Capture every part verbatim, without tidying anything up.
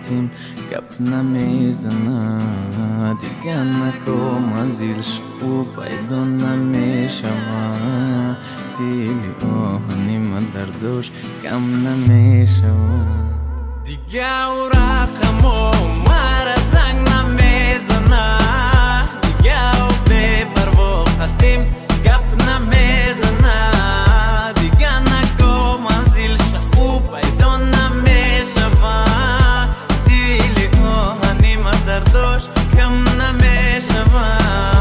خطیم گپ نمیزنه دیگه نکام از ایلش خوب پیدا نمیشوه دیلی آهنی من دردوش کم نمیشوه دیگه او رقم و مرا زنگ نمیزنه دیگه او بی پروا خطیم گپ نمیزنه دیگه نکام از ایلش خوب پیدا نمیشوه دیلی آهنی من دردوش کم نمیشوه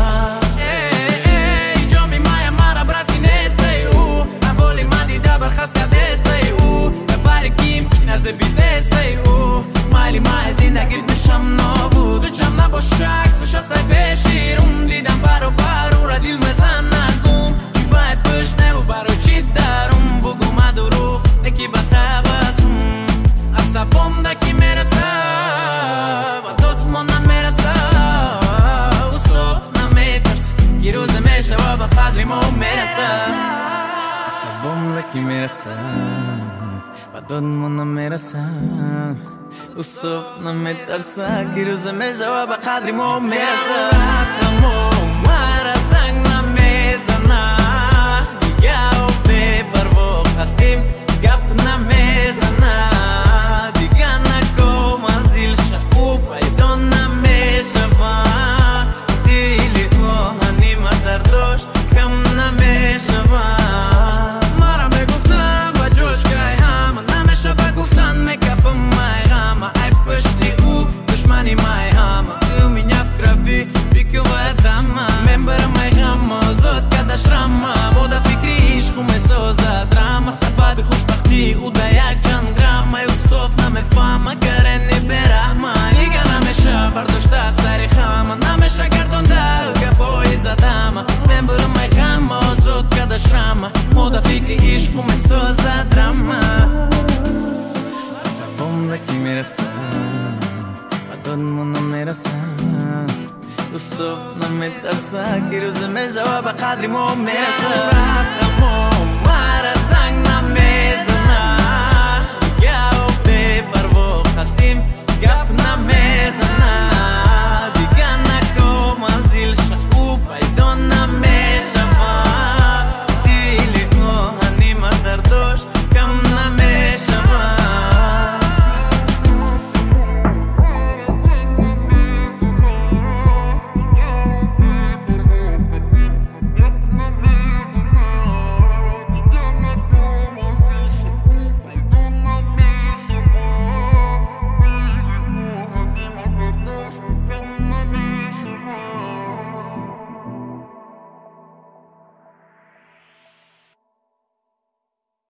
از بی دسته او مالی مای زندگیت میشم نابود جمع نباشه عکسش از سای بشیرم دیدم برو برو را دیل مزن نگم چی باید پشنه و برو چی دارم بگو ما درو نکی با تبسم عصبم دکی میرسه و دوت من نمیرسه او صف نمیترسه یه روز میشه و با قدری ما میرسه عصبم دکی میرسه و داد من نمیرسم او صف نمیترسه که روز میشه و به قدری ما میرسه رقم و مرا زنگ نمیزنه دیگه او بی پروا خطیم گپ نمیزنه دیگه نکام از ایلش خوب پیدا نمیشوه دیلی آهنی من دردوش کم نمیشوه مای همه او می نفکروی بیکو باید همه من برم مای غمه زود کدش رمه بوده فکری عشقو می سازد رمه سبب خوشبختی او ده یک چند گرمه او صف نمیفهمه گرنی برحمه دیگه نمیشه برداشته سری خمه نمیشه گردانده گپایی زدمه من برم مای غمه زود کدش رمه بوده فکری عشقو می سازد رمه عصبم دکی میرسه داد من نمیرسم تو صف نمیترسه که روز میشه و به قدری ما میرسه رقم و مرا